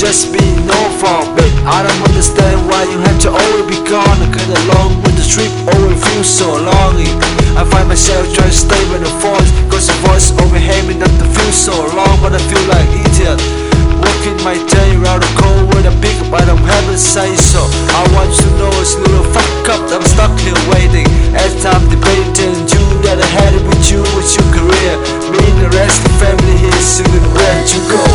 just be no fault, babe. I don't understand why you have to always be gone. I get along with the trip, always feel so longing. I find myself trying to stay with the voice, cause the voice overhead me not to feel so long, but I feel like idiot. Walking my day around the cold with a big, but I'm having say so. I want you to know it's a little fuck up, I'm stuck here waiting. As time debating you that I had it with you, with your career. Me and the rest of the family here singing where to go.